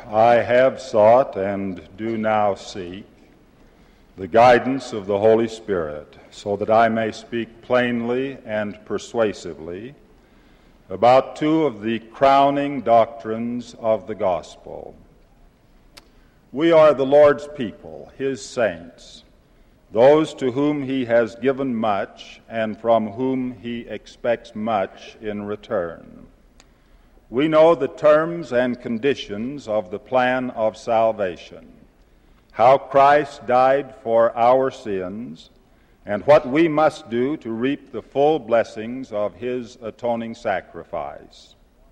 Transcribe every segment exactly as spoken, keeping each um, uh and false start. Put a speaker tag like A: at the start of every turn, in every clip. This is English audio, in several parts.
A: I have sought and do now seek the guidance of the Holy Spirit so that I may speak plainly and persuasively about two of the crowning doctrines of the gospel. We are the Lord's people, His saints, those to whom He has given much and from whom He expects much in return. We know the terms and conditions of the plan of salvation, how Christ died for our sins, and what we must do to reap the full blessings of His atoning sacrifice.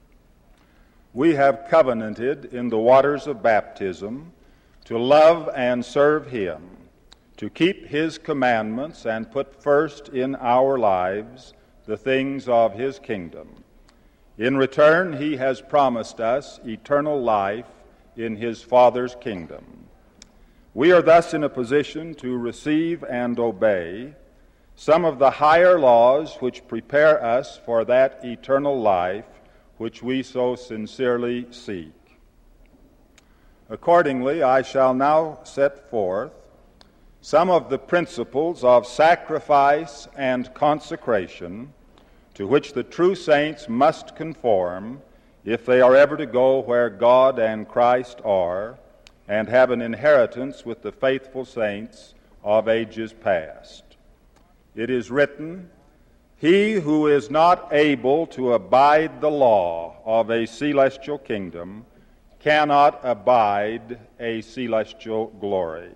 A: We have covenanted in the waters of baptism to love and serve Him, to keep His commandments and put first in our lives the things of His kingdom. In return, He has promised us eternal life in His Father's kingdom. We are thus in a position to receive and obey some of the higher laws which prepare us for that eternal life which we so sincerely seek. Accordingly, I shall now set forth some of the principles of sacrifice and consecration to which the true saints must conform if they are ever to go where God and Christ are and have an inheritance with the faithful saints of ages past. It is written, "He who is not able to abide the law of a celestial kingdom cannot abide a celestial glory."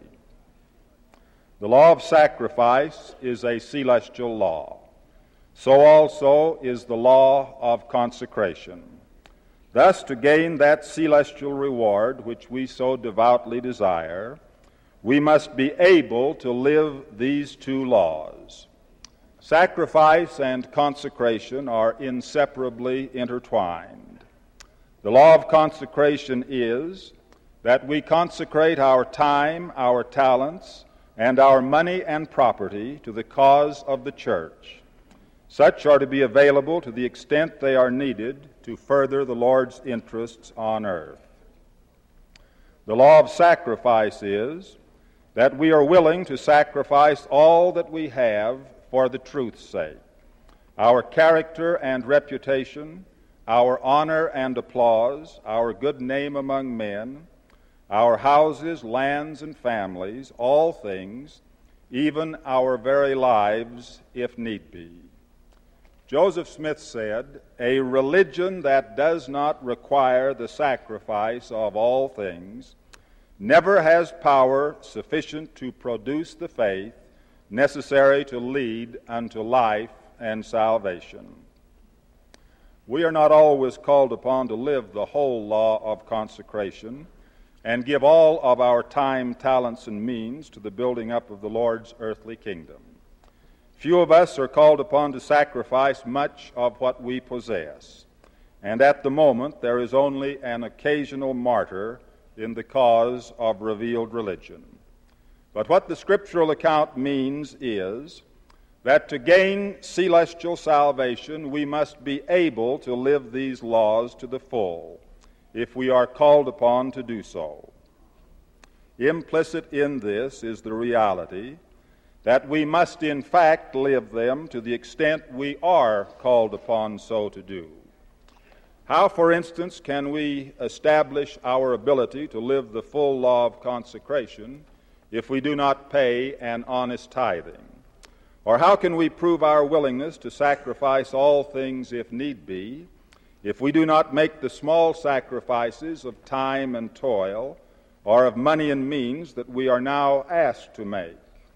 A: The law of sacrifice is a celestial law. So also is the law of consecration. Thus, to gain that celestial reward which we so devoutly desire, we must be able to live these two laws. Sacrifice and consecration are inseparably intertwined. The law of consecration is that we consecrate our time, our talents, and our money and property to the cause of the church. Such are to be available to the extent they are needed to further the Lord's interests on earth. The law of sacrifice is that we are willing to sacrifice all that we have for the truth's sake, our character and reputation, our honor and applause, our good name among men, our houses, lands, and families, all things, even our very lives, if need be. Joseph Smith said, "A religion that does not require the sacrifice of all things never has power sufficient to produce the faith necessary to lead unto life and salvation." We are not always called upon to live the whole law of consecration and give all of our time, talents, and means to the building up of the Lord's earthly kingdom. Few of us are called upon to sacrifice much of what we possess, and at the moment there is only an occasional martyr in the cause of revealed religion. But what the scriptural account means is that to gain celestial salvation we must be able to live these laws to the full, if we are called upon to do so. Implicit in this is the reality that we must in fact live them to the extent we are called upon so to do. How, for instance, can we establish our ability to live the full law of consecration if we do not pay an honest tithing? Or how can we prove our willingness to sacrifice all things if need be if we do not make the small sacrifices of time and toil or of money and means that we are now asked to make?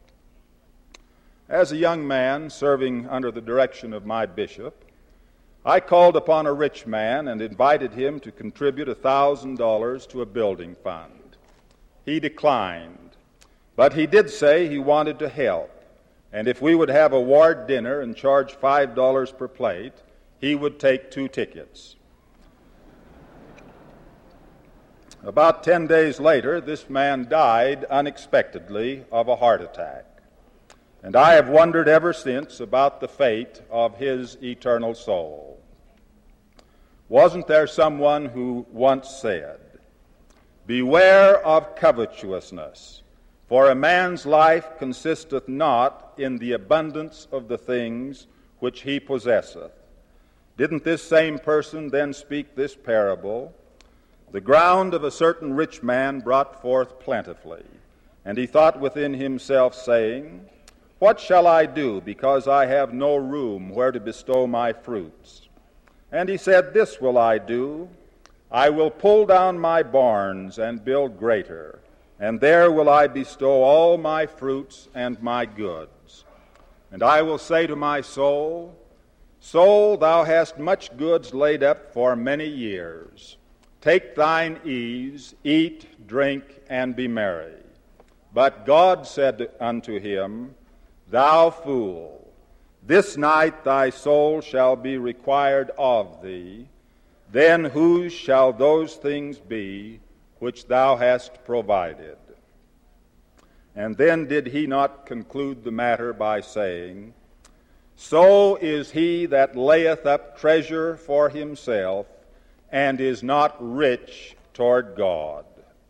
A: As a young man serving under the direction of my bishop, I called upon a rich man and invited him to contribute a thousand dollars to a building fund. He declined, but he did say he wanted to help, and if we would have a ward dinner and charge five dollars per plate, he would take two tickets. About ten days later, this man died unexpectedly of a heart attack. And I have wondered ever since about the fate of his eternal soul. Wasn't there someone who once said, Beware of covetousness, for a man's life consisteth not in the abundance of the things which he possesseth. Didn't this same person then speak this parable? The ground of a certain rich man brought forth plentifully, and he thought within himself, saying, What shall I do, because I have no room where to bestow my fruits? And he said, This will I do, I will pull down my barns and build greater, and there will I bestow all my fruits and my goods. And I will say to my soul, Soul, thou hast much goods laid up for many years. Take thine ease, eat, drink, and be merry. But God said unto him, Thou fool, this night thy soul shall be required of thee. Then whose shall those things be which thou hast provided? And then did he not conclude the matter by saying, So is he that layeth up treasure for himself, and is not rich toward God.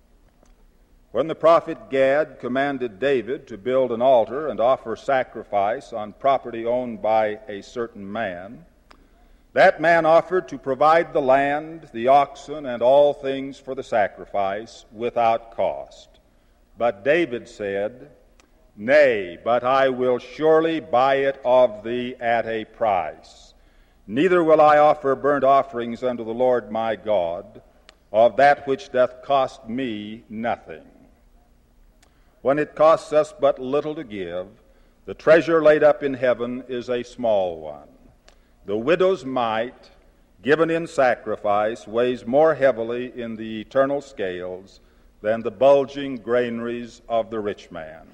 A: When the prophet Gad commanded David to build an altar and offer sacrifice on property owned by a certain man, that man offered to provide the land, the oxen, and all things for the sacrifice without cost. But David said, Nay, but I will surely buy it of thee at a price. Neither will I offer burnt offerings unto the Lord my God of that which doth cost me nothing. When it costs us but little to give, the treasure laid up in heaven is a small one. The widow's mite, given in sacrifice, weighs more heavily in the eternal scales than the bulging granaries of the rich man.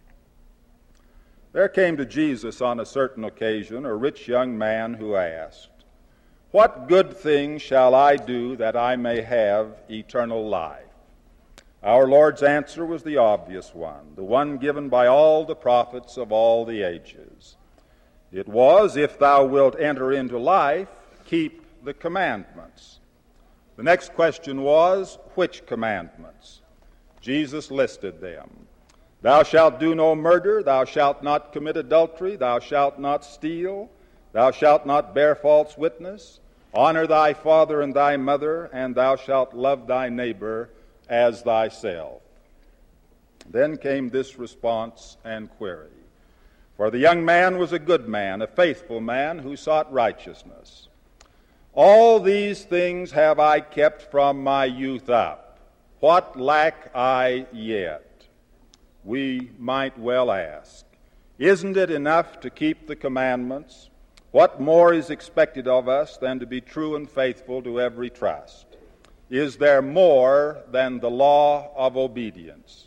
A: There came to Jesus on a certain occasion a rich young man who asked, What good thing shall I do that I may have eternal life? Our Lord's answer was the obvious one, the one given by all the prophets of all the ages. It was, If thou wilt enter into life, keep the commandments. The next question was, Which commandments? Jesus listed them. Thou shalt do no murder, thou shalt not commit adultery, thou shalt not steal, thou shalt not bear false witness, honor thy father and thy mother, and thou shalt love thy neighbor as thyself. Then came this response and query. For the young man was a good man, a faithful man who sought righteousness. All these things have I kept from my youth up. What lack I yet? We might well ask, Isn't it enough to keep the commandments? What more is expected of us than to be true and faithful to every trust? Is there more than the law of obedience?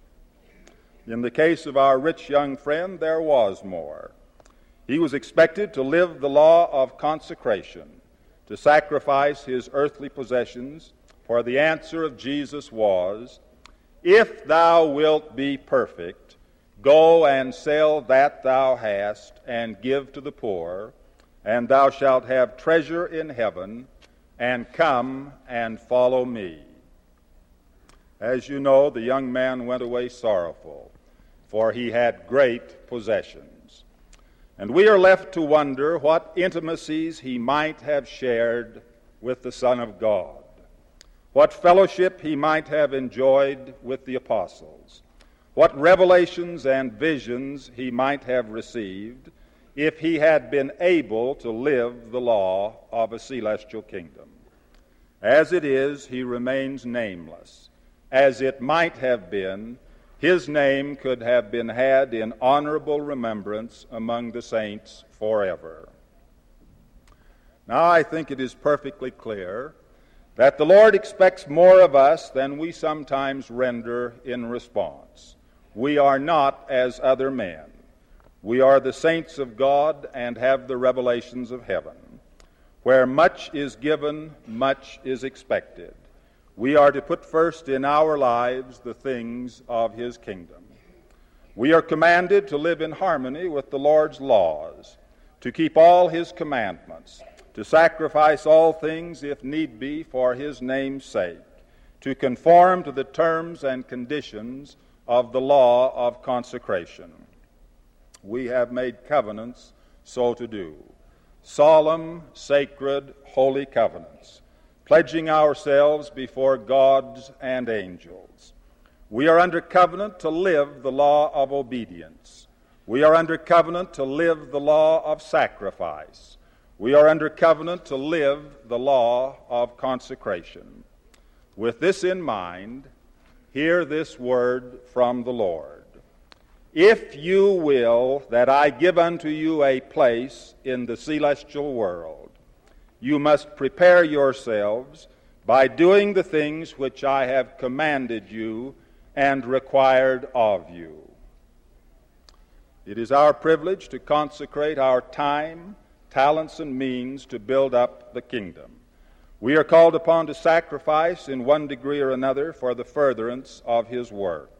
A: In the case of our rich young friend, there was more. He was expected to live the law of consecration, to sacrifice his earthly possessions, for the answer of Jesus was, If thou wilt be perfect, go and sell that thou hast, and give to the poor, and thou shalt have treasure in heaven, and come and follow me. As you know, the young man went away sorrowful, for he had great possessions. And we are left to wonder what intimacies he might have shared with the Son of God, what fellowship he might have enjoyed with the apostles, what revelations and visions he might have received if he had been able to live the law of a celestial kingdom. As it is, he remains nameless. As it might have been, his name could have been had in honorable remembrance among the saints forever. Now I think it is perfectly clear that the Lord expects more of us than we sometimes render in response. We are not as other men. We are the saints of God and have the revelations of heaven. Where much is given, much is expected. We are to put first in our lives the things of his kingdom. We are commanded to live in harmony with the Lord's laws, to keep all his commandments, to sacrifice all things if need be for his name's sake, to conform to the terms and conditions of the law of consecration. We have made covenants so to do, solemn, sacred, holy covenants, pledging ourselves before gods and angels. We are under covenant to live the law of obedience. We are under covenant to live the law of sacrifice. We are under covenant to live the law of consecration. With this in mind, hear this word from the Lord. If you will that I give unto you a place in the celestial world, you must prepare yourselves by doing the things which I have commanded you and required of you. It is our privilege to consecrate our time, talents, and means to build up the kingdom. We are called upon to sacrifice in one degree or another for the furtherance of his work.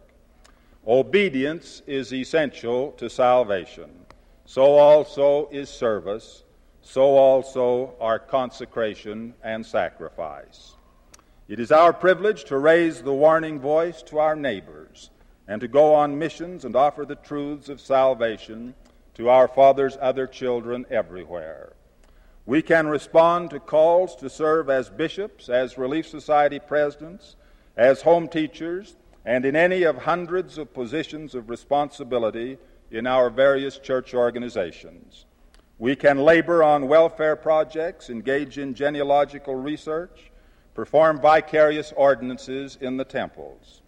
A: Obedience is essential to salvation. So also is service. So also are consecration and sacrifice. It is our privilege to raise the warning voice to our neighbors and to go on missions and offer the truths of salvation to our Father's other children everywhere. We can respond to calls to serve as bishops, as Relief Society presidents, as home teachers, and in any of hundreds of positions of responsibility in our various church organizations. We can labor on welfare projects, engage in genealogical research, perform vicarious ordinances in the temples.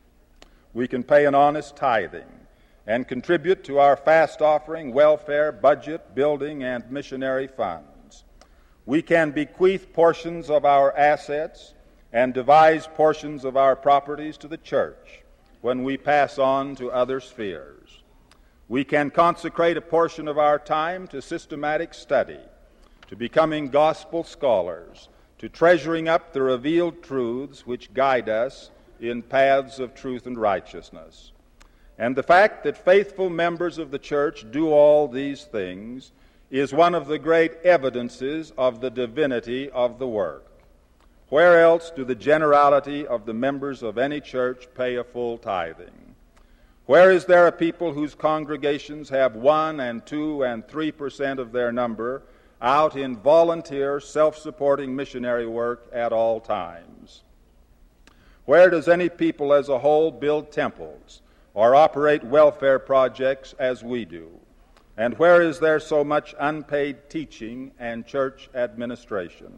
A: We can pay an honest tithing and contribute to our fast offering, welfare, budget, building, and missionary funds. We can bequeath portions of our assets and devise portions of our properties to the church when we pass on to other spheres. We can consecrate a portion of our time to systematic study, to becoming gospel scholars, to treasuring up the revealed truths which guide us in paths of truth and righteousness. And the fact that faithful members of the church do all these things is one of the great evidences of the divinity of the work. Where else do the generality of the members of any church pay a full tithing? Where is there a people whose congregations have one and two and three percent of their number out in volunteer, self-supporting missionary work at all times? Where does any people as a whole build temples or operate welfare projects as we do? And where is there so much unpaid teaching and church administration?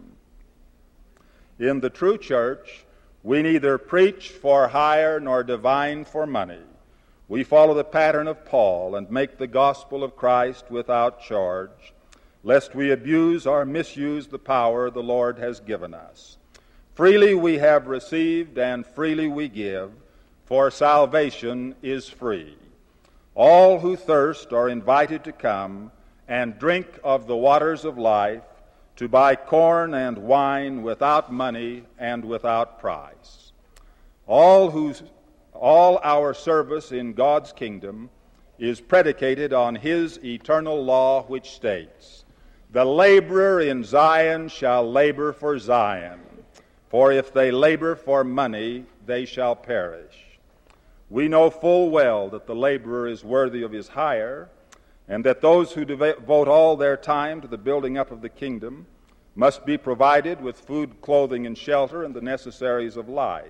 A: In the true church, we neither preach for hire nor divine for money. We follow the pattern of Paul and make the gospel of Christ without charge, lest we abuse or misuse the power the Lord has given us. Freely we have received and freely we give, for salvation is free. All who thirst are invited to come and drink of the waters of life, to buy corn and wine without money and without price. All whose, all our service in God's kingdom is predicated on his eternal law, which states, "The laborer in Zion shall labor for Zion, for if they labor for money, they shall perish." We know full well that the laborer is worthy of his hire, and that those who devote all their time to the building up of the kingdom must be provided with food, clothing, and shelter, and the necessaries of life.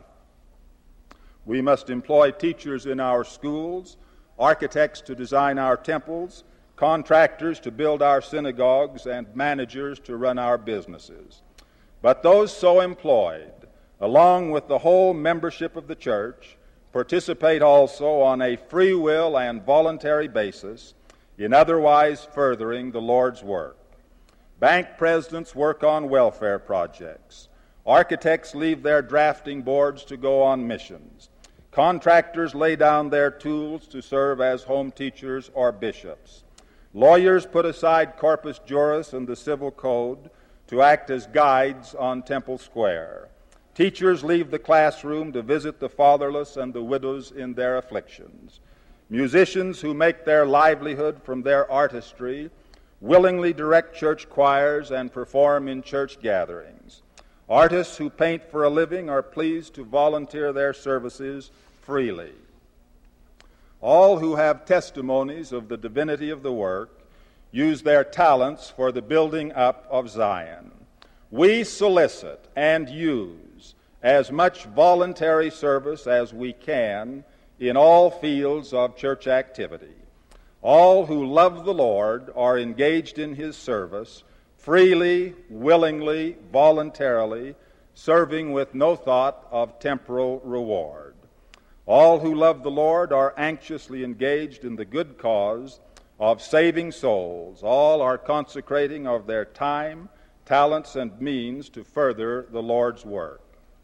A: We must employ teachers in our schools, architects to design our temples, contractors to build our synagogues, and managers to run our businesses. But those so employed, along with the whole membership of the church, participate also on a free will and voluntary basis in otherwise furthering the Lord's work. Bank presidents work on welfare projects. Architects leave their drafting boards to go on missions. Contractors lay down their tools to serve as home teachers or bishops. Lawyers put aside corpus juris and the civil code to act as guides on Temple Square. Teachers leave the classroom to visit the fatherless and the widows in their afflictions. Musicians who make their livelihood from their artistry willingly direct church choirs and perform in church gatherings. Artists who paint for a living are pleased to volunteer their services freely. All who have testimonies of the divinity of the work use their talents for the building up of Zion. We solicit and use as much voluntary service as we can in all fields of church activity. All who love the Lord are engaged in His service, freely, willingly, voluntarily, serving with no thought of temporal reward. All who love the Lord are anxiously engaged in the good cause of saving souls. All are consecrating of their time, talents, and means to further the Lord's work.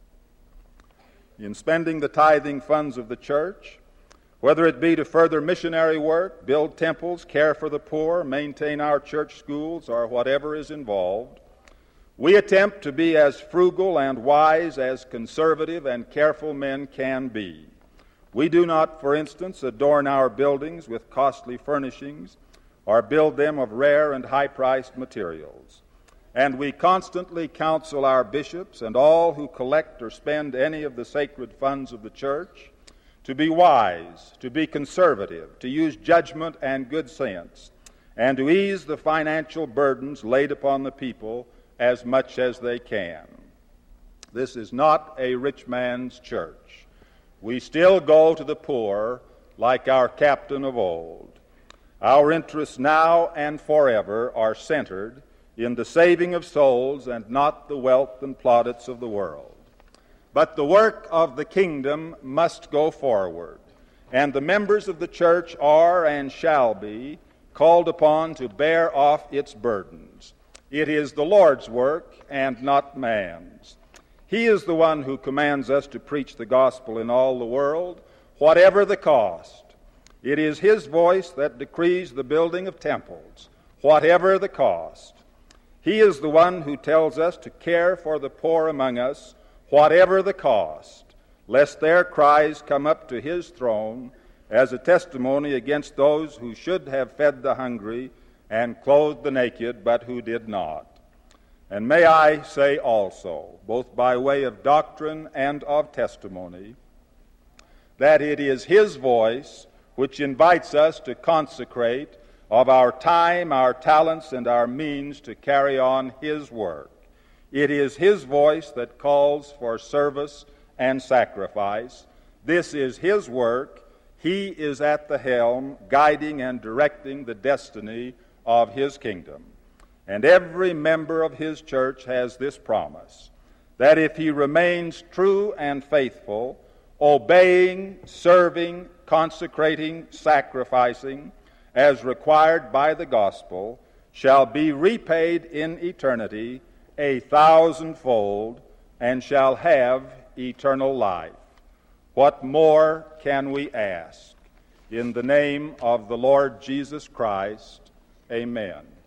A: In spending the tithing funds of the church, whether it be to further missionary work, build temples, care for the poor, maintain our church schools, or whatever is involved, we attempt to be as frugal and wise as conservative and careful men can be. We do not, for instance, adorn our buildings with costly furnishings or build them of rare and high-priced materials. And we constantly counsel our bishops and all who collect or spend any of the sacred funds of the church to be wise, to be conservative, to use judgment and good sense, and to ease the financial burdens laid upon the people as much as they can. This is not a rich man's church. We still go to the poor like our captain of old. Our interests now and forever are centered in the saving of souls and not the wealth and plaudits of the world. But the work of the kingdom must go forward, and the members of the church are and shall be called upon to bear off its burdens. It is the Lord's work and not man's. He is the one who commands us to preach the gospel in all the world, whatever the cost. It is His voice that decrees the building of temples, whatever the cost. He is the one who tells us to care for the poor among us, whatever the cost, lest their cries come up to His throne as a testimony against those who should have fed the hungry and clothed the naked, but who did not. And may I say also, both by way of doctrine and of testimony, that it is His voice which invites us to consecrate of our time, our talents, and our means to carry on His work. It is His voice that calls for service and sacrifice. This is His work. He is at the helm, guiding and directing the destiny of His kingdom. And every member of His church has this promise, that if he remains true and faithful, obeying, serving, consecrating, sacrificing, as required by the gospel, shall be repaid in eternity a thousandfold, and shall have eternal life. What more can we ask? In the name of the Lord Jesus Christ, amen.